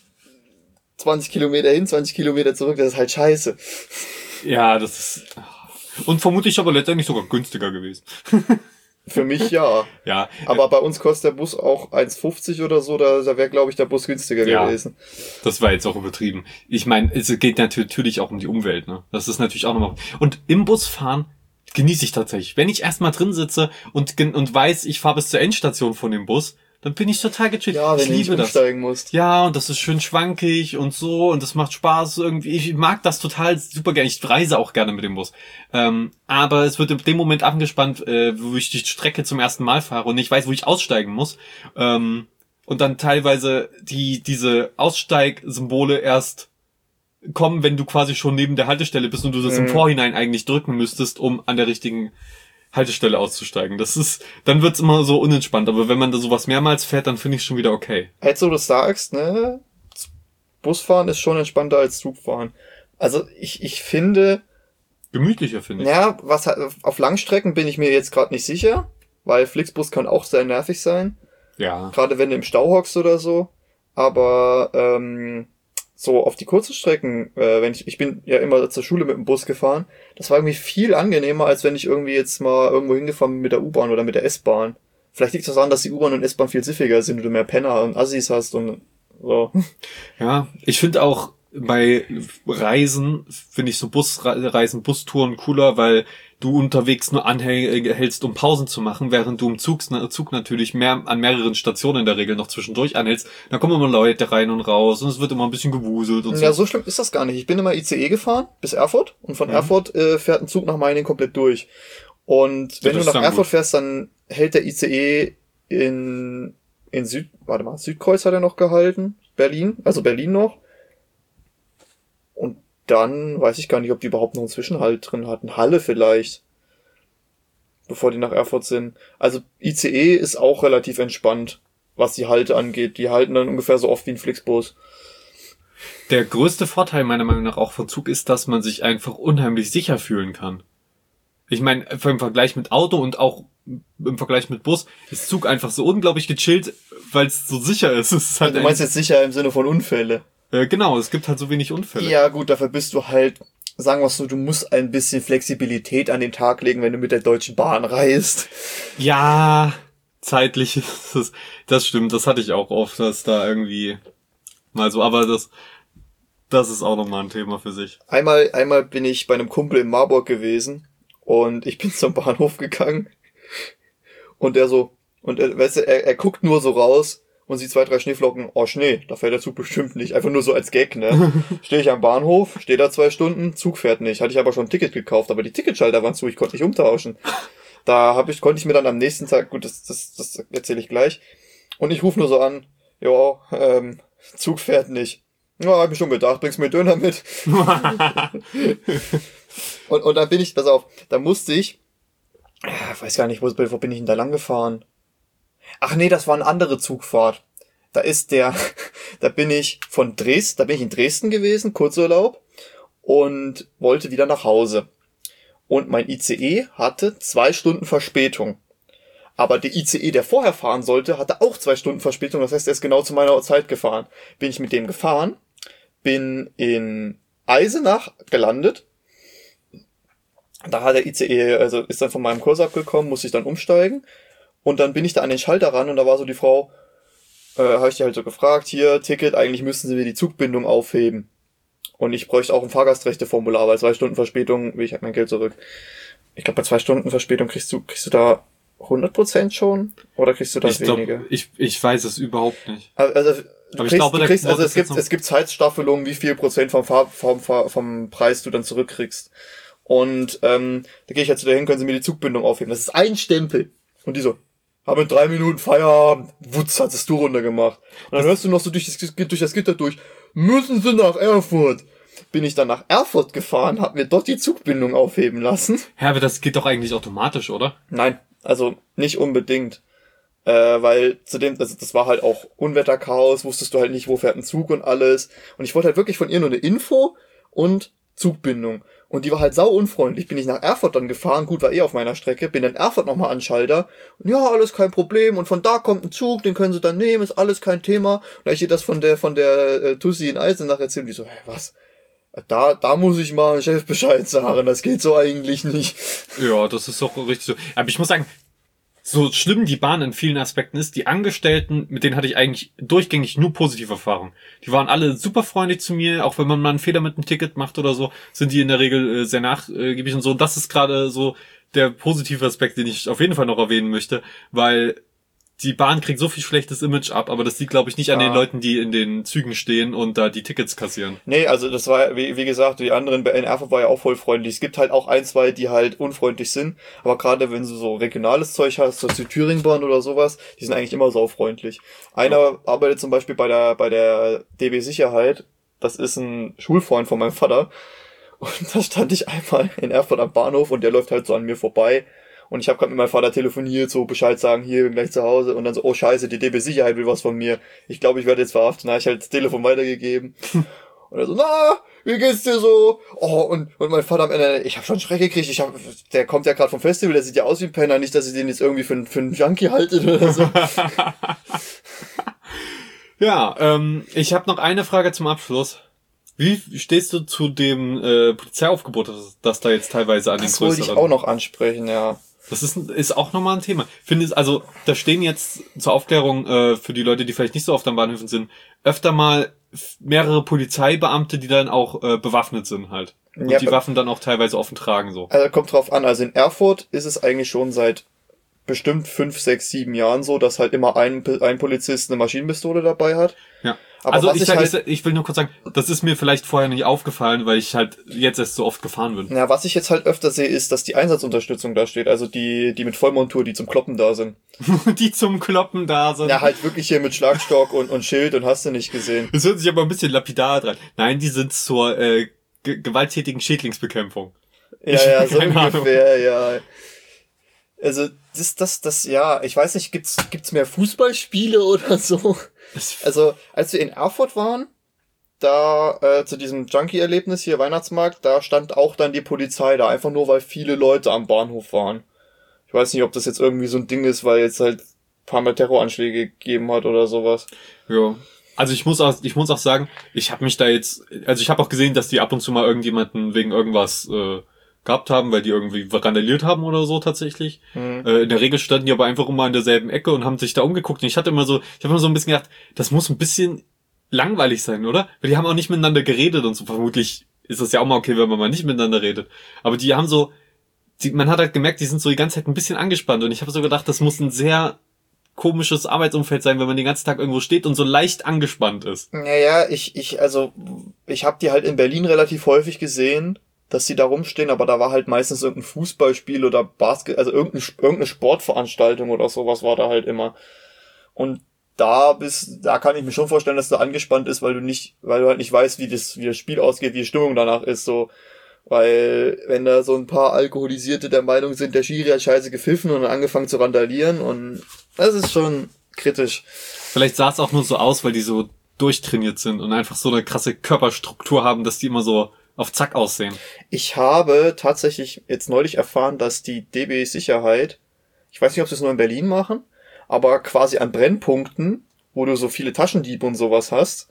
20 Kilometer hin, 20 Kilometer zurück, das ist halt scheiße. Ja, das ist... Und vermutlich aber letztendlich sogar günstiger gewesen. Für mich ja. Ja. Aber bei uns kostet der Bus auch 1,50 oder so, da wäre, glaube ich, der Bus günstiger gewesen. Das war jetzt auch übertrieben. Ich meine, es geht natürlich auch um die Umwelt, ne? Das ist natürlich auch nochmal... Und im Busfahren genieße ich tatsächlich. Wenn ich erstmal drin sitze und weiß, ich fahre bis zur Endstation von dem Bus, dann bin ich total gechillt. Ja, wenn ich du nicht liebe umsteigen musst. Ja, und das ist schön schwankig und so und das macht Spaß irgendwie. Ich mag das total super gerne. Ich reise auch gerne mit dem Bus. Aber es wird in dem Moment angespannt, wo ich die Strecke zum ersten Mal fahre und nicht weiß, wo ich aussteigen muss. Und dann teilweise diese Aussteigsymbole erst kommen, wenn du quasi schon neben der Haltestelle bist und du das im Vorhinein eigentlich drücken müsstest, um an der richtigen Haltestelle auszusteigen. Dann wird's immer so unentspannt, aber wenn man da sowas mehrmals fährt, dann finde ich schon wieder okay. Jetzt so du sagst, ne, Busfahren ist schon entspannter als Zugfahren. Also ich finde... Gemütlicher, finde ich. Ja, auf Langstrecken bin ich mir jetzt gerade nicht sicher, weil Flixbus kann auch sehr nervig sein. Ja. Gerade wenn du im Stau hockst oder so. Aber so auf die kurzen Strecken, ich bin ja immer zur Schule mit dem Bus gefahren, das war irgendwie viel angenehmer, als wenn ich irgendwie jetzt mal irgendwo hingefahren bin mit der U-Bahn oder mit der S-Bahn. Vielleicht liegt es daran, dass die U-Bahn und S-Bahn viel siffiger sind und du mehr Penner und Assis hast und so. Ja, ich finde auch bei Reisen, finde ich so Busreisen, Bustouren cooler, weil du unterwegs nur anhältst, um Pausen zu machen, während du im Zug natürlich an mehreren Stationen in der Regel noch zwischendurch anhältst. Da kommen immer Leute rein und raus und es wird immer ein bisschen gewuselt und so. Ja, so schlimm ist das gar nicht. Ich bin immer ICE gefahren bis Erfurt und von Erfurt fährt ein Zug nach Meiningen komplett durch. Und wenn du nach Erfurt fährst, dann hält der ICE in Südkreuz hat er noch gehalten, Berlin noch. Und dann weiß ich gar nicht, ob die überhaupt noch einen Zwischenhalt drin hatten. Halle vielleicht, bevor die nach Erfurt sind. Also ICE ist auch relativ entspannt, was die Halte angeht. Die halten dann ungefähr so oft wie ein Flixbus. Der größte Vorteil meiner Meinung nach auch von Zug ist, dass man sich einfach unheimlich sicher fühlen kann. Ich meine, im Vergleich mit Auto und auch im Vergleich mit Bus ist Zug einfach so unglaublich gechillt, weil es so sicher ist. Es ist halt du meinst jetzt sicher im Sinne von Unfälle? Genau, es gibt halt so wenig Unfälle. Ja gut, dafür bist du halt, sagen wir so, du musst ein bisschen Flexibilität an den Tag legen, wenn du mit der Deutschen Bahn reist. Ja, zeitlich ist das stimmt, das hatte ich auch oft, dass da irgendwie mal so, aber das ist auch nochmal ein Thema für sich. Einmal bin ich bei einem Kumpel in Marburg gewesen und ich bin zum Bahnhof gegangen und er guckt nur so raus und sieht 2, 3 Schneeflocken, oh Schnee, da fährt der Zug bestimmt nicht. Einfach nur so als Gag, ne? Stehe ich am Bahnhof, stehe da 2 Stunden, Zug fährt nicht. Hatte ich aber schon ein Ticket gekauft, aber die Ticketschalter waren zu, ich konnte nicht umtauschen. Konnte ich mir dann am nächsten Tag, gut, das erzähle ich gleich. Und ich rufe nur so an, Zug fährt nicht. Ja, hab ich schon gedacht, bringst mir Döner mit. und dann bin ich, pass auf, da musste ich, weiß gar nicht, wo bin ich denn da lang gefahren? Ach nee, das war eine andere Zugfahrt. Da bin ich in Dresden gewesen, Kurzurlaub, und wollte wieder nach Hause. Und mein ICE hatte 2 Stunden Verspätung. Aber der ICE, der vorher fahren sollte, hatte auch 2 Stunden Verspätung. Das heißt, er ist genau zu meiner Zeit gefahren. Bin ich mit dem gefahren, bin in Eisenach gelandet. Da hat der ICE, also ist dann von meinem Kurs abgekommen, musste ich dann umsteigen. Und dann bin ich da an den Schalter ran und da war so die Frau, habe ich die halt so gefragt, hier, Ticket, eigentlich müssten Sie mir die Zugbindung aufheben. Und ich bräuchte auch ein Fahrgastrechteformular, weil 2 Stunden Verspätung, will ich halt mein Geld zurück. Ich glaube, bei 2 Stunden Verspätung kriegst du da 100% schon? Oder kriegst du da weniger? Ich weiß es überhaupt nicht. Also, aber ich glaube, es gibt Zeitstaffelungen, wie viel Prozent vom Preis du dann zurückkriegst. Und da gehe ich halt zu der hin, können Sie mir die Zugbindung aufheben. Das ist ein Stempel. Und die so, haben in 3 Minuten Feierabend. Wutz, hattest du runtergemacht. Und dann hörst du noch so durch das Gitter durch, müssen Sie nach Erfurt. Bin ich dann nach Erfurt gefahren, hab mir dort die Zugbindung aufheben lassen. Ja, aber das geht doch eigentlich automatisch, oder? Nein, also nicht unbedingt. Weil also das war halt auch Unwetterchaos, wusstest du halt nicht, wo fährt ein Zug und alles. Und ich wollte halt wirklich von ihr nur eine Info und Zugbindung. Und die war halt sau unfreundlich. Bin ich nach Erfurt dann gefahren, gut, war auf meiner Strecke, bin dann Erfurt nochmal an Schalter. Und ja, alles kein Problem. Und von da kommt ein Zug, den können sie dann nehmen, ist alles kein Thema. Und da ich ihr das von der Tussi in Eisenach erzählt, die so, hey, was? Da muss ich mal dem Chef Bescheid sagen, das geht so eigentlich nicht. Ja, das ist doch richtig so. Aber ich muss sagen, so schlimm die Bahn in vielen Aspekten ist, die Angestellten, mit denen hatte ich eigentlich durchgängig nur positive Erfahrungen. Die waren alle super freundlich zu mir, auch wenn man mal einen Fehler mit einem Ticket macht oder so, sind die in der Regel sehr nachgiebig und so. Und das ist gerade so der positive Aspekt, den ich auf jeden Fall noch erwähnen möchte, weil die Bahn kriegt so viel schlechtes Image ab, aber das liegt, glaube ich, nicht an den Leuten, die in den Zügen stehen und da die Tickets kassieren. Nee, also das war, wie gesagt, die anderen in Erfurt war ja auch voll freundlich. Es gibt halt auch 1, 2, die halt unfreundlich sind, aber gerade wenn du so regionales Zeug hast, so die Thüringbahn oder sowas, die sind eigentlich immer saufreundlich. Einer arbeitet zum Beispiel bei der DB Sicherheit, das ist ein Schulfreund von meinem Vater, und da stand ich einmal in Erfurt am Bahnhof und der läuft halt so an mir vorbei. Und ich habe gerade mit meinem Vater telefoniert, so Bescheid sagen, hier, bin gleich zu Hause. Und dann so, oh scheiße, die DB Sicherheit will was von mir. Ich glaube, ich werde jetzt verhaftet. Na, ich halt das Telefon weitergegeben. Und er so, na, wie geht's dir so? Oh, und mein Vater am Ende, ich habe schon Schreck gekriegt. Der kommt ja gerade vom Festival, der sieht ja aus wie ein Penner. Nicht, dass ich den jetzt irgendwie für einen Junkie haltet oder so. Ja, ich habe noch eine Frage zum Abschluss. Wie stehst du zu dem Polizeiaufgebot, das da jetzt teilweise an den größeren... Das wollte ich auch noch ansprechen, ja. Das ist auch nochmal ein Thema. Finde es, also, da stehen jetzt zur Aufklärung für die Leute, die vielleicht nicht so oft an Bahnhöfen sind, öfter mal mehrere Polizeibeamte, die dann auch bewaffnet sind halt. Und ja, die Waffen dann auch teilweise offen tragen, so. Also kommt drauf an, also in Erfurt ist es eigentlich schon seit bestimmt 5, 6, 7 Jahren so, dass halt immer ein Polizist eine Maschinenpistole dabei hat. Ja. Aber also ich will nur kurz sagen, das ist mir vielleicht vorher nicht aufgefallen, weil ich halt jetzt erst so oft gefahren bin. Ja, was ich jetzt halt öfter sehe, ist, dass die Einsatzunterstützung da steht, also die mit Vollmontur, die zum Kloppen da sind. Die zum Kloppen da sind. Ja, halt wirklich hier mit Schlagstock und Schild und hast du nicht gesehen. Das hört sich aber ein bisschen lapidar dran. Nein, die sind zur gewalttätigen Schädlingsbekämpfung. Ja, so ungefähr, ja. Also, ja, ich weiß nicht, gibt's mehr Fußballspiele oder so? Also, als wir in Erfurt waren, da zu diesem Junkie-Erlebnis hier, Weihnachtsmarkt, da stand auch dann die Polizei da, einfach nur, weil viele Leute am Bahnhof waren. Ich weiß nicht, ob das jetzt irgendwie so ein Ding ist, weil jetzt halt ein paar Mal Terroranschläge gegeben hat oder sowas. Ja. Also ich muss auch sagen, ich habe auch gesehen, dass die ab und zu mal irgendjemanden wegen irgendwas gehabt haben, weil die irgendwie randaliert haben oder so tatsächlich. In der Regel standen die aber einfach immer in derselben Ecke und haben sich da umgeguckt. Und ich habe immer so ein bisschen gedacht, das muss ein bisschen langweilig sein, oder? Weil die haben auch nicht miteinander geredet und so. Vermutlich ist das ja auch mal okay, wenn man mal nicht miteinander redet. Aber die haben man hat halt gemerkt, die sind so die ganze Zeit ein bisschen angespannt. Und ich habe so gedacht, das muss ein sehr komisches Arbeitsumfeld sein, wenn man den ganzen Tag irgendwo steht und so leicht angespannt ist. Naja, ich habe die halt in Berlin relativ häufig gesehen, dass sie da rumstehen, aber da war halt meistens irgendein Fußballspiel oder also irgendeine Sportveranstaltung oder sowas war da halt immer. Und da kann ich mir schon vorstellen, dass du angespannt ist, weil du halt nicht weißt, wie das Spiel ausgeht, wie die Stimmung danach ist, so. Weil, wenn da so ein paar Alkoholisierte der Meinung sind, der Schiri hat scheiße gepfiffen und dann angefangen zu randalieren und das ist schon kritisch. Vielleicht sah es auch nur so aus, weil die so durchtrainiert sind und einfach so eine krasse Körperstruktur haben, dass die immer so auf Zack aussehen. Ich habe tatsächlich jetzt neulich erfahren, dass die DB Sicherheit ich weiß nicht, ob sie es nur in Berlin machen, aber quasi an Brennpunkten, wo du so viele Taschendiebe und sowas hast,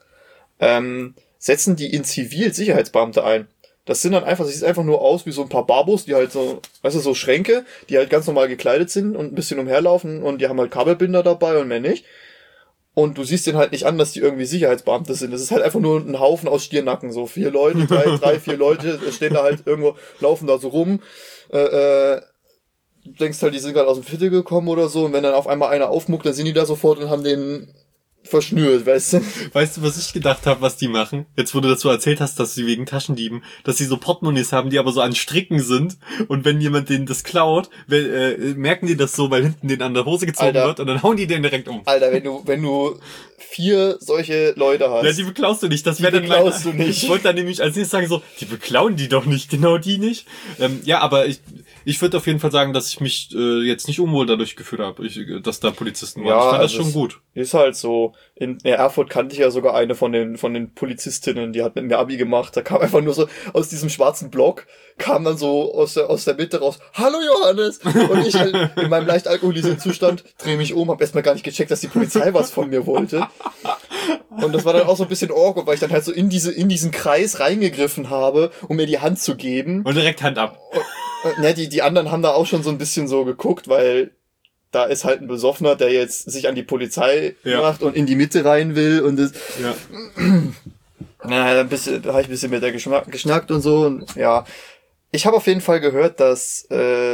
setzen die in Zivil Sicherheitsbeamte ein. Das sind dann einfach, das sieht einfach nur aus wie so ein paar Barbos, die halt so, weißt du, so Schränke, die halt ganz normal gekleidet sind und ein bisschen umherlaufen und die haben halt Kabelbinder dabei und mehr nicht. Und du siehst denen halt nicht an, dass die irgendwie Sicherheitsbeamte sind. Das ist halt einfach nur ein Haufen aus Stirnacken. So 4 Leute, 4 Leute stehen da halt irgendwo, laufen da so rum. Du denkst halt, die sind gerade aus dem Viertel gekommen oder so. Und wenn dann auf einmal einer aufmuckt, dann sind die da sofort und haben den verschnürt, weißt du? Weißt du, was ich gedacht habe, was die machen? Jetzt, wo du dazu erzählt hast, dass sie wegen Taschendieben, dass sie so Portemonnaies haben, die aber so an Stricken sind. Und wenn jemand denen das klaut, merken die das so, weil hinten denen an der Hose gezogen wird und dann hauen die den direkt um. Alter, wenn du 4 solche Leute hast. Ja, die beklaust du nicht. Das wäre dann beklaust du nicht. Ich wollte dann nämlich als nächstes sagen so, die beklauen die doch nicht, genau die nicht. Ja, aber ich würde auf jeden Fall sagen, dass ich mich jetzt nicht unwohl dadurch gefühlt habe, dass da Polizisten waren. Ja, ich fand das schon gut. Ist halt so. In Erfurt kannte ich ja sogar eine von den Polizistinnen, die hat mit mir Abi gemacht. Da kam einfach nur so aus diesem schwarzen Block, kam dann so aus der Mitte raus, hallo Johannes! Und ich halt in meinem leicht alkoholisierten Zustand drehe mich um, hab erstmal gar nicht gecheckt, dass die Polizei was von mir wollte. Und das war dann auch so ein bisschen awkward, weil ich dann halt so in diesen Kreis reingegriffen habe, um mir die Hand zu geben. Und direkt Hand ab. Ne, die anderen haben da auch schon so ein bisschen so geguckt, weil da ist halt ein Besoffener, der jetzt sich an die Polizei macht und in die Mitte rein will und das. Ja. Na, da habe ich ein bisschen mit der geschnackt und so. Und ja, ich habe auf jeden Fall gehört, dass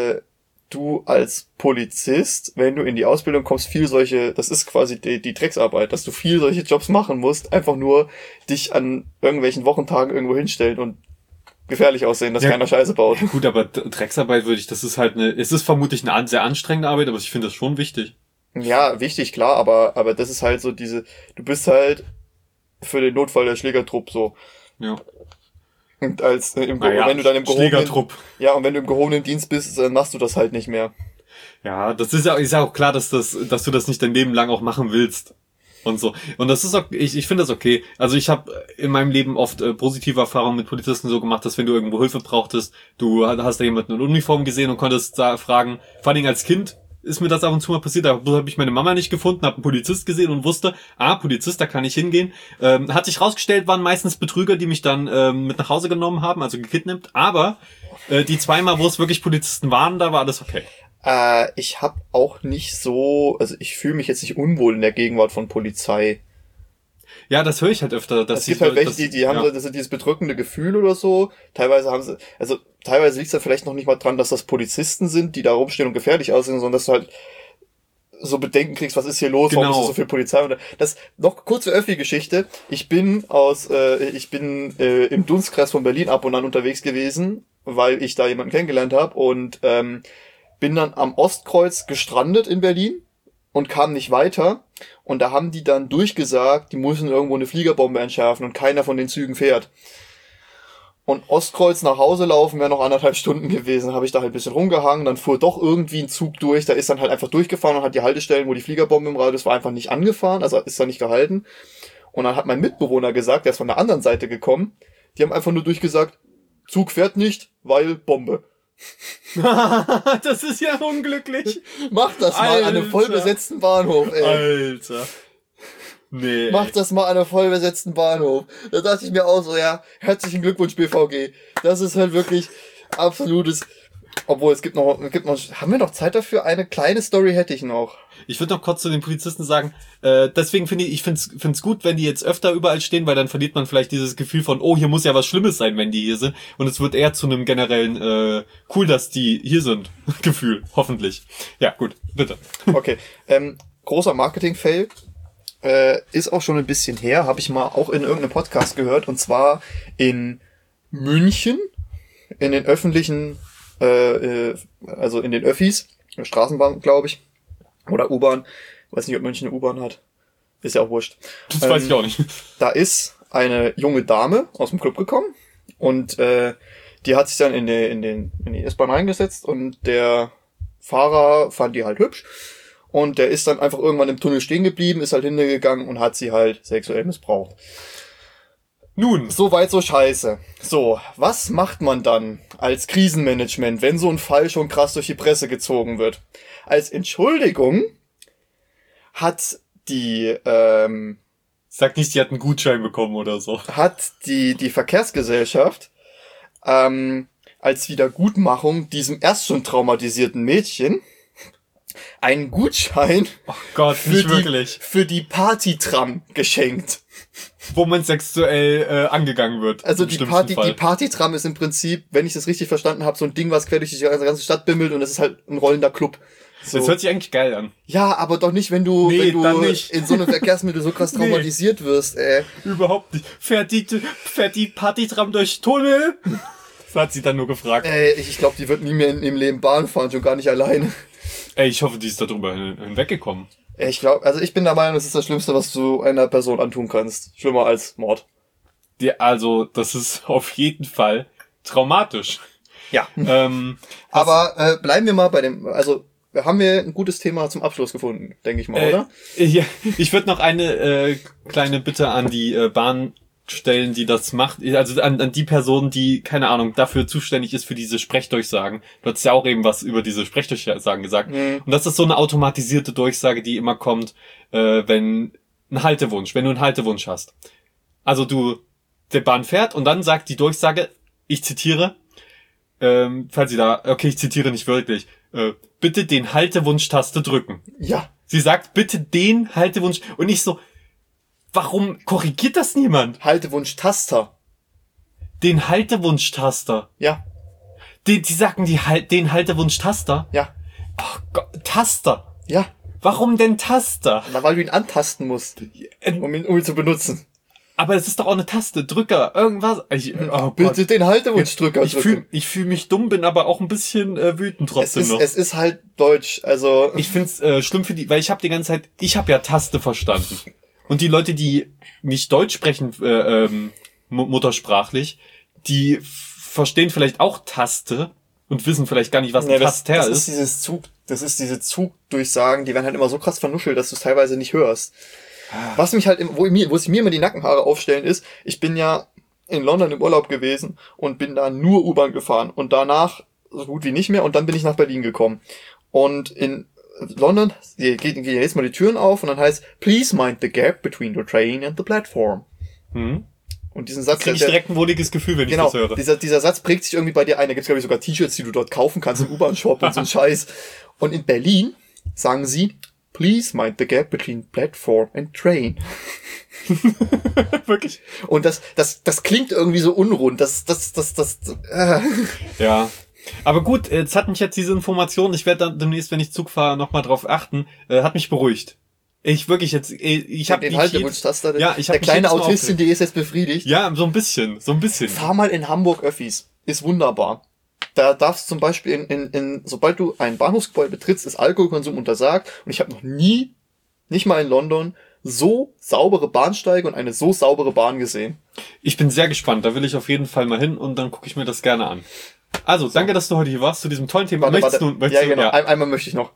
du als Polizist, wenn du in die Ausbildung kommst, viel solche, das ist quasi die Drecksarbeit, dass du viel solche Jobs machen musst, einfach nur dich an irgendwelchen Wochentagen irgendwo hinstellen und gefährlich aussehen, dass keiner Scheiße baut. Gut, aber Drecksarbeit das ist halt es ist vermutlich eine sehr anstrengende Arbeit, aber ich finde das schon wichtig. Ja, wichtig, klar, aber das ist halt so du bist halt für den Notfall der Schlägertrupp so. Ja. Und wenn du dann im Schlägertrupp. Ja, und wenn du im gehobenen Dienst bist, dann machst du das halt nicht mehr. Ja, das ist ja auch klar, dass du das nicht dein Leben lang auch machen willst. Und so. Und das ist auch, ich finde das okay. Also ich habe in meinem Leben oft positive Erfahrungen mit Polizisten so gemacht, dass wenn du irgendwo Hilfe brauchtest, du hast da jemanden in Uniform gesehen und konntest da fragen, vor allem als Kind ist mir das ab und zu mal passiert, da habe ich meine Mama nicht gefunden, habe einen Polizist gesehen und wusste, Polizist, da kann ich hingehen. Hat sich rausgestellt, waren meistens Betrüger, die mich dann mit nach Hause genommen haben, also gekidnappt, aber die 2 Mal, wo es wirklich Polizisten waren, da war alles okay. Ich habe auch nicht so, also ich fühle mich jetzt nicht unwohl in der Gegenwart von Polizei. Ja, das höre ich halt öfter. Es gibt halt welche, die haben so dieses bedrückende Gefühl oder so. Teilweise liegt es ja vielleicht noch nicht mal dran, dass das Polizisten sind, die da rumstehen und gefährlich aussehen, sondern dass du halt so Bedenken kriegst, was ist hier los, warum ist da so viel Polizei? Und das noch kurze Öffi-Geschichte. Ich bin im Dunstkreis von Berlin ab und an unterwegs gewesen, weil ich da jemanden kennengelernt habe und bin dann am Ostkreuz gestrandet in Berlin und kam nicht weiter. Und da haben die dann durchgesagt, die müssen irgendwo eine Fliegerbombe entschärfen und keiner von den Zügen fährt. Und Ostkreuz nach Hause laufen wäre noch 1,5 Stunden gewesen. Habe ich da halt ein bisschen rumgehangen, dann fuhr doch irgendwie ein Zug durch, da ist dann halt einfach durchgefahren und hat die Haltestellen, wo die Fliegerbombe im Radius war, einfach nicht angefahren, also ist da nicht gehalten. Und dann hat mein Mitbewohner gesagt, der ist von der anderen Seite gekommen, die haben einfach nur durchgesagt, Zug fährt nicht, weil Bombe. Das ist ja unglücklich. Mach das mal an einem vollbesetzten Bahnhof, ey. Alter. Nee. Mach das mal an einem vollbesetzten Bahnhof. Da dachte ich mir auch so, ja, herzlichen Glückwunsch BVG. Das ist halt wirklich absolutes, obwohl es gibt noch, haben wir noch Zeit dafür? Eine kleine Story hätte ich noch. Ich würde noch kurz zu den Polizisten sagen, deswegen finde ich find's gut, wenn die jetzt öfter überall stehen, weil dann verliert man vielleicht dieses Gefühl von, oh, hier muss ja was Schlimmes sein, wenn die hier sind. Und es wird eher zu einem generellen, cool, dass die hier sind, Gefühl, hoffentlich. Ja, gut, bitte. Okay, großer Marketing-Fail, ist auch schon ein bisschen her, habe ich mal auch in irgendeinem Podcast gehört, und zwar in München, in den öffentlichen, also in den Öffis, Straßenbahn, glaube ich, oder U-Bahn. Weiß nicht, ob München eine U-Bahn hat. Ist ja auch wurscht. Das weiß ich auch nicht. Da ist eine junge Dame aus dem Club gekommen und die hat sich dann in die S-Bahn reingesetzt und der Fahrer fand die halt hübsch und der ist dann einfach irgendwann im Tunnel stehen geblieben, ist halt hingegangen und hat sie halt sexuell missbraucht. Nun, So weit, so scheiße. So, was macht man dann als Krisenmanagement, wenn so ein Fall schon krass durch die Presse gezogen wird? Als Entschuldigung hat die sag nicht, die hat einen Gutschein bekommen oder so. die Verkehrsgesellschaft als Wiedergutmachung diesem erst schon traumatisierten Mädchen einen Gutschein Oh Gott, nicht wirklich. für die Partytram geschenkt. Wo man sexuell angegangen wird. Also im die schlimmsten Fall. Partytram ist im Prinzip, wenn ich das richtig verstanden habe, so ein Ding, was quer durch die ganze Stadt bimmelt und das ist halt ein rollender Club. So. Das hört sich eigentlich geil an. Ja, aber doch nicht, wenn du dann nicht. in so einem Verkehrsmittel so krass traumatisiert wirst, ey. Überhaupt nicht. Fährt die Partytram durch Tunnel? Das hat sie dann nur gefragt. Ich glaube, die wird nie mehr im Leben Bahn fahren, schon gar nicht alleine. Ey, ich hoffe, die ist darüber hinweggekommen. Ich glaube, also ich bin der Meinung, das ist das Schlimmste, was du einer Person antun kannst. Schlimmer als Mord. Also, das ist auf jeden Fall traumatisch. Ja. Aber bleiben wir mal bei dem, also haben wir ein gutes Thema zum Abschluss gefunden, denke ich mal, oder? Ja, ich würde noch eine kleine Bitte an die Bahn stellen, die das macht. Also an die Person, die, keine Ahnung, dafür zuständig ist für diese Sprechdurchsagen. Du hast ja auch eben was über diese Sprechdurchsagen gesagt. Und das ist so eine automatisierte Durchsage, die immer kommt, wenn du einen Haltewunsch hast. Also der Bahn fährt und dann sagt die Durchsage, ich zitiere, ich zitiere nicht wörtlich, bitte den Haltewunsch-Taste drücken. Ja. Sie sagt, bitte den Haltewunsch, und nicht so, warum korrigiert das niemand? Haltewunsch-Taster. Den Haltewunsch-Taster. Ja. Die sagen den Haltewunsch-Taster? Ja. Ach Gott, Taster. Ja. Warum denn Taster? Na, weil du ihn antasten musst, um ihn zu benutzen. Aber es ist doch auch eine Taste, Drücker, irgendwas. Bitte den Haltewunschdrücker drücken. Ich fühl mich dumm, bin aber auch ein bisschen wütend trotzdem noch. Es ist halt Deutsch, also... Ich find's schlimm für die, weil ich habe ja Taste verstanden. Und die Leute, die nicht Deutsch sprechen, muttersprachlich, die verstehen vielleicht auch Taste und wissen vielleicht gar nicht, was ein Taster ist. Das ist diese Zugdurchsagen, die werden halt immer so krass vernuschelt, dass du es teilweise nicht hörst. Was mich halt, wo sich mir immer die Nackenhaare aufstellen ist, ich bin ja in London im Urlaub gewesen und bin da nur U-Bahn gefahren und danach so gut wie nicht mehr und dann bin ich nach Berlin gekommen. Und in London gehen jetzt mal die Türen auf und dann heißt, please mind the gap between the train and the platform. Und diesen Satz... Krieg ich direkt ein wohliges Gefühl, wenn ich das höre. Dieser Satz prägt sich irgendwie bei dir ein. Da gibt's, glaube ich, sogar T-Shirts, die du dort kaufen kannst im U-Bahn-Shop und so ein Scheiß. Und in Berlin sagen sie, please mind the gap between platform and train. Wirklich? Und das klingt irgendwie so unrund. Ja. Aber gut, jetzt hat mich diese Information, ich werde dann demnächst, wenn ich Zug fahre, nochmal drauf achten, hat mich beruhigt. Ich habe den Haltewunsch-Taster. Ja, der kleine Autistin, die ist jetzt befriedigt. Ja, so ein bisschen. Fahr mal in Hamburg Öffis. Ist wunderbar. Da darfst du zum Beispiel sobald du ein Bahnhofsgebäude betrittst, ist Alkoholkonsum untersagt. Und ich habe noch nie, nicht mal in London, so saubere Bahnsteige und eine so saubere Bahn gesehen. Ich bin sehr gespannt. Da will ich auf jeden Fall mal hin und dann gucke ich mir das gerne an. Also, danke, dass du heute hier warst zu diesem tollen Thema. Warte. Ja, genau. Ja. Einmal möchte ich noch.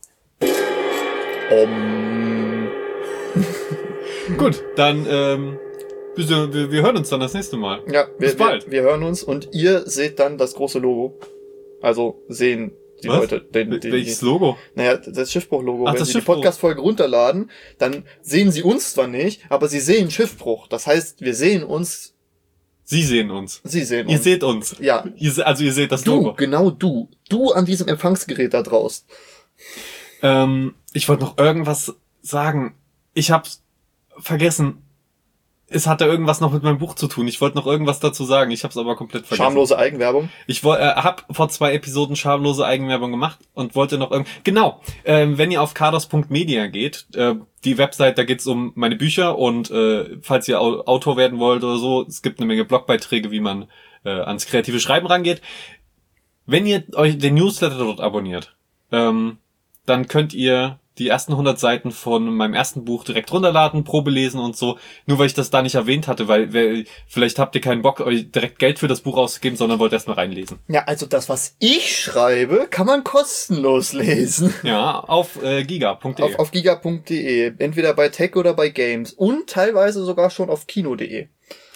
Gut, dann wir hören uns dann das nächste Mal. Ja, bis bald. Wir hören uns und ihr seht dann das große Logo. Also sehen die Leute. Welches Logo? Naja, das Schiffbruch-Logo. Ach, wenn das sie Schiffbruch. die Podcast-Folge runterladen, dann sehen sie uns zwar nicht, aber sie sehen Schiffbruch. Das heißt, wir sehen uns. Sie sehen uns. Sie sehen uns. Ihr seht uns. Ja. Ihr seht das Logo. Genau du. Du an diesem Empfangsgerät da draußen. Ich wollte noch irgendwas sagen. Ich hab's vergessen. Es hatte irgendwas noch mit meinem Buch zu tun. Ich wollte noch irgendwas dazu sagen. Ich habe es aber komplett vergessen. Schamlose Eigenwerbung. Ich habe vor 2 Episoden schamlose Eigenwerbung gemacht und wollte noch genau. Wenn ihr auf kados.media geht, die Website, da geht's um meine Bücher und falls ihr Autor werden wollt oder so, es gibt eine Menge Blogbeiträge, wie man ans kreative Schreiben rangeht. Wenn ihr euch den Newsletter dort abonniert, dann könnt ihr die ersten 100 Seiten von meinem ersten Buch direkt runterladen, Probe lesen und so. Nur weil ich das da nicht erwähnt hatte, weil vielleicht habt ihr keinen Bock, euch direkt Geld für das Buch auszugeben, sondern wollt erst mal reinlesen. Ja, also das, was ich schreibe, kann man kostenlos lesen. Ja, auf giga.de. Auf giga.de. Entweder bei Tech oder bei Games. Und teilweise sogar schon auf kino.de.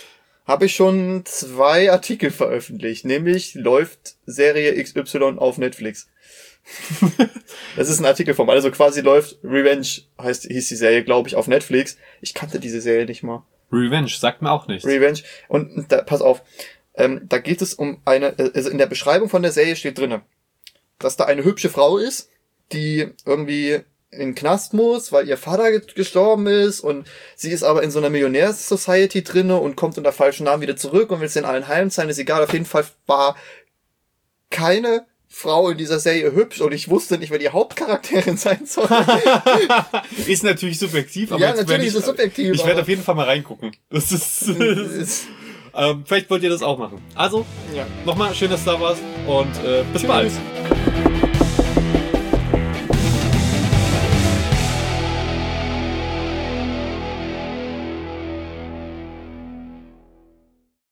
habe ich schon 2 Artikel veröffentlicht, nämlich läuft Serie XY auf Netflix. Das ist ein Artikelform, also quasi läuft Revenge, hieß die Serie, glaube ich, auf Netflix. Ich kannte diese Serie nicht mal. Revenge, sagt mir auch nichts. Revenge. Und da, pass auf, da geht es um also in der Beschreibung von der Serie steht drinne, dass da eine hübsche Frau ist, die irgendwie in den Knast muss, weil ihr Vater gestorben ist und sie ist aber in so einer Millionärs-Society drinne und kommt unter falschen Namen wieder zurück und will es in allen Heimen sein, ist egal. Auf jeden Fall war keine Frau in dieser Serie hübsch und ich wusste nicht, wer die Hauptcharakterin sein soll. Ist natürlich subjektiv, aber ja, natürlich ist es subjektiv. Ich werde auf jeden Fall mal reingucken. Das ist... vielleicht wollt ihr das auch machen. Also, ja. nochmal schön, dass du da warst und bis bald.